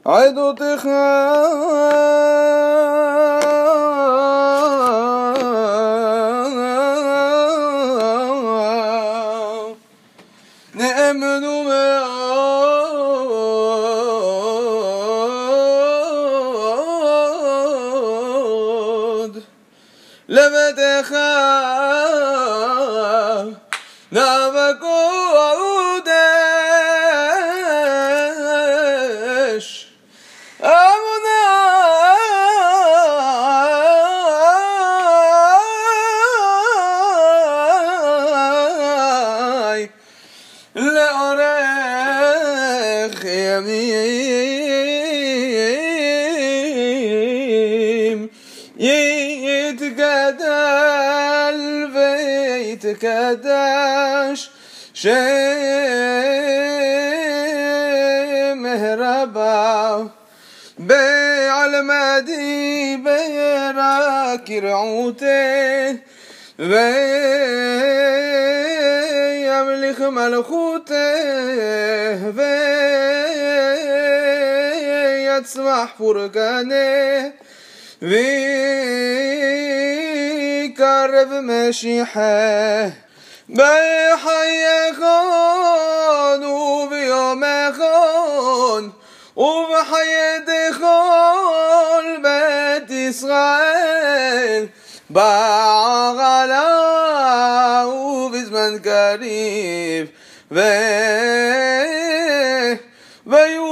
עדותך נאמנו מאוד לבדך נבקודש אמוני לאורך ימים יתגדל ויתקדש שמהרבה בעלמדי ברק ירעותי וימליך מלכותי ויצמח פורקני ויקרב משיחה בחייכון וביומכון ובחיי כל בית ישראל בעגלה ובזמן קריב ויהיו